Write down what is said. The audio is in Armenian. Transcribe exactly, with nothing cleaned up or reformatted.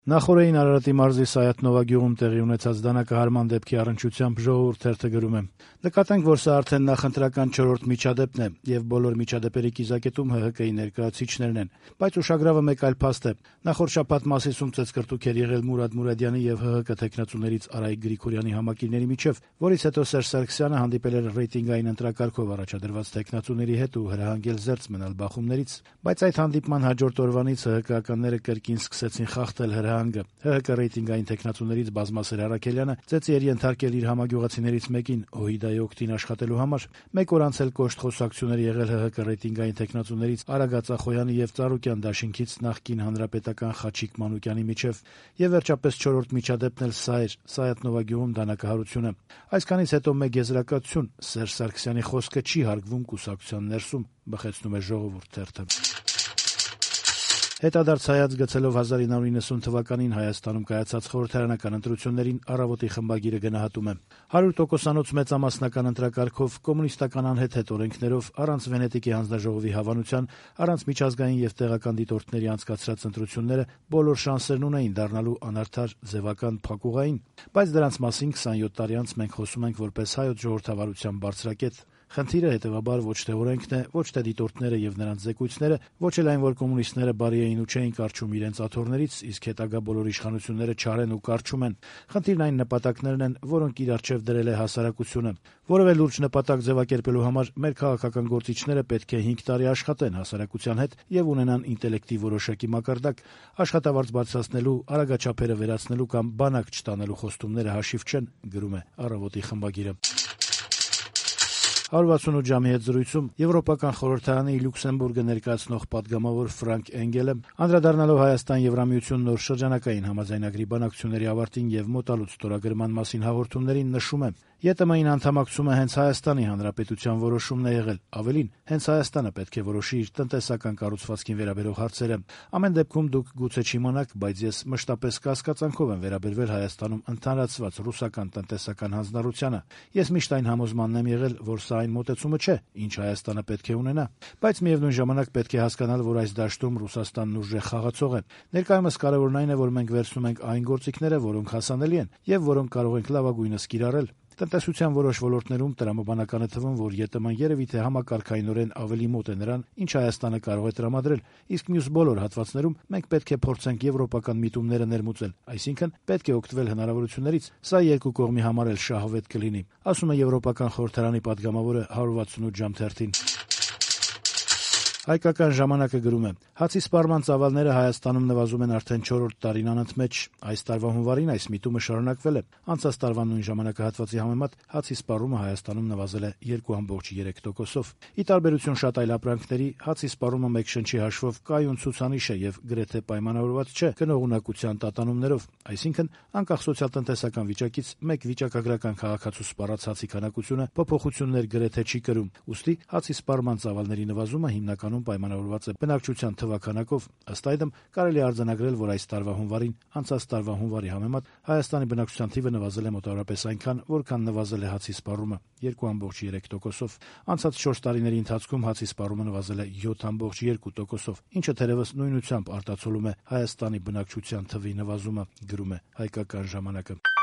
Նախօրեին Արարատի մարզի Սայաթ-Նովա գյուղում տեղի ունեցած դանակահարման դեպքի առնչությամբ «Ժողովուրդ» թերթը գրում է. «Նկատենք, որ սա արդեն նախընտրական չորրորդ միջադեպն է, եւ բոլոր միջադեպերի կիզակետում ՀՀԿ-ի ներկայացուցիչներն են, բայց ուշագրավը մեկ այլ փաստ է. նախորդ շաբաթ Մասիսում ծեծկրտուք էր եղել Մուրադ Մուրադյանի եւ ՀՀԿ թեկնածուներից Արայիկ Գրիգորյանի համակիրների միջեւ, որից հետո Սերժ Սարգսյանը հանդիպել էր ռեյտինգային ընտրակարգով առաջադրված թեկնածուների հետ ու հրահանգել զերծ մնալ բախումներից, բայց այդ հանդիպման հաջորդ օրվանից ՀՀԿ-ականները կրկին սկսեցին խախտել հրահանգը։ ՀՀԿ ռեյտինգային թեկնածուներից Բազմասեր Առաքելյանը ծեծի էր ենթարկել իր համագյուղացիներից մեկին Օհիդայի օգտին աշխատելու համար։ Մեկ օր անց էլ կոշտ խոսակցություններ եղել ՀՀԿ ռեյտինգային թեկնածուներից Արագ Ածախոյանի եւ Ծառուկյան դաշինքից նախկին հանրապետական Խաչիկ Մանուկյանի միջեւ։ Եվ վերջապես չորրորդ միջադեպն էլ սա էր՝ Սայաթ-Նովա գյուղում դանակահարությունը։ Այսքանից հետո մեկ եզրակացություն՝ Սերժ Սարգսյանի խոսքը չի հարգվում կուսակցության ներսում», բխեցնում է «Ժողովուրդ» թերթը։ Հետադարձ հայացք գցելով հազար ինը հարյուր նվսուն թվականին Հայաստանում կայացած խորհրդարանական ընտրություններին Առավոտի խմբագիրը գնահատում է. «Հարյուր տոկոսանոց մեծամասնական ընտրակարգով, կոմունիստական անհեթեթ օրենքներով, առանց Վենետիկի հանձնաժողովի հավանության, առանց միջազգային եւ տեղական դիտորդների անցկացրած ընտրությունները բոլոր շանսերն ունեին դառնալու անարդար, ձևական, փակուղային, բայց դրանց մասին քսանյոթ տարի անց մենք խոսում ենք որպես հայոց ժողովրդավարության բարձրակետ։ Խնդիրը հետեւաբար ոչ թե օրենքն է, ոչ թե դիտորդները եւ նրանց զեկույցները, ոչ էլ այն, որ կոմունիստները բարի էին ու չէին կառչում իրենց աթոռներից, իսկ հետագա բոլոր իշխանությունները չարեն ու կառչում են։ Խնդիրն այն նպատակներն են, որոնք իր առջեւ դրել է հասարակությունը։ Որևէ լուրջ նպատակ ձևակերպելու համար մեր քաղաքական գործիչները պետք է հինգ տարի աշխատեն հասարակության հետ եւ ունենան ինտելեկտի որոշակի մակարդակ, աշխատավարձ բարձրացնելու, արագաչափերը վերացնելու կամ բանակ չտանելու խոստումները հաշիվ չեն», գրում է Առավոտի խմբագիրը։ հարյուր վաթսունութ ժամի հետ զրույցում Եվրոպական խորհրդարանի Լյուքսեմբուրգը ներկայացնող պատգամավոր Ֆրանկ Էնգելը, անդրադառնալով Հայաստան-Եվրամիություն նոր շրջանակային համաձայնագրի բանակցությունների ավարտին եւ մոտալուտ ստորագրման մասին հաղորդումներին, նշում է. «ԵՏՄ-ին անդամակցումը հենց Հայաստանի Հանրապետության որոշումն է եղել, ավելին, հենց Հայաստանը պետք է որոշի իր տնտեսական կառուցվածքին վերաբերող հարցերը։ Ամեն դեպքում դուք գուցե չիմանաք, բայց ես մշտապես կասկածանքով եմ վերաբերվել Հայաստանում ընդհանրացված ռուսական տնտեսական հանձնառությանը։ Ես միշտ այն համոզմանն եմ եղել, որ սա այն մոտեցումը չէ, ինչ Հայաստանը պետք է ունենա, բայց միևնույն ժամանակ պետք է հասկանալ, որ այս դաշտում Ռուսաստանն ուժեղ խաղացող է։ Ներկայումս կարևորն այն է, որ մենք վերցնում ենք այն գործիքները, որոնք հասանելի են եւ որոնք կարող ենք լավագույնս կիրառել։ Տնտեսության որոշ ոլորտներում տրամաբանական է թվում, որ ԵՏՄ-ն երևի թե համակարգայինորեն ավելի մոտ է նրան, ինչ Հայաստանը կարող է տրամադրել, իսկ մյուս բոլոր հատվածներում մենք պետք է փորձենք եվրոպական միտումները ներմուծել, այսինքն պետք է օգտվել հնարավորություններից։ Սա երկու կողմի համար էլ շահավետ կլինի», ասում է Եվրոպական խորհրդարանի պատգամավորը հարյուր վաթսունութ ժամ թերթին։ Հայկական ժամանակը գրում է. «Հացի սպառման ծավալները Հայաստանում նվազում են արդեն չորրորդ տարին անընդմեջ։ Այս տարվա հունվարին այս միտումը շարունակվել է։ Անցած տարվա նույն ժամանակահատվածի համեմատ հացի սպառումը Հայաստանում նվազել է երկու կoma երեք տոկոսով։ Ի տարբերություն շատ այլ ապրանքների, հացի սպառումը մեկ շնչի հաշվով կայուն ցուցանիշ է եւ գրեթե պայմանավորված չէ գնողունակության տատանումներով, այսինքն անկախ սոցիալ-տնտեսական վիճակից մեկ վիճակագրական քաղաքացու սպառած հացի քանակությունը փոփոխություններ գրեթե չի կրում։ Ուստի հացի սպառման ծավալների նվազումը հիմնականում պայմանավորված է բնակչության թվաքանակով։ Ըստ այդմ կարելի է արձանագրել, որ այս տարվա հունվարին անցած տարվա հունվարի համեմատ Հայաստանի բնակչության թիվը նվազել է մոտավորապես այնքան, որքան նվազել է հացի սպառումը՝ երկու կoma երեք տոկոսով։ Անցած չորս տարիների ընթացքում հացի սպառումը նվազել է յոթ կoma երկու տոկոսով, ինչը թերևս նույնությամբ արտացոլում է Հայաստանի բնակչության թվի նվազումը, գրում է Հայկական ժամանակը։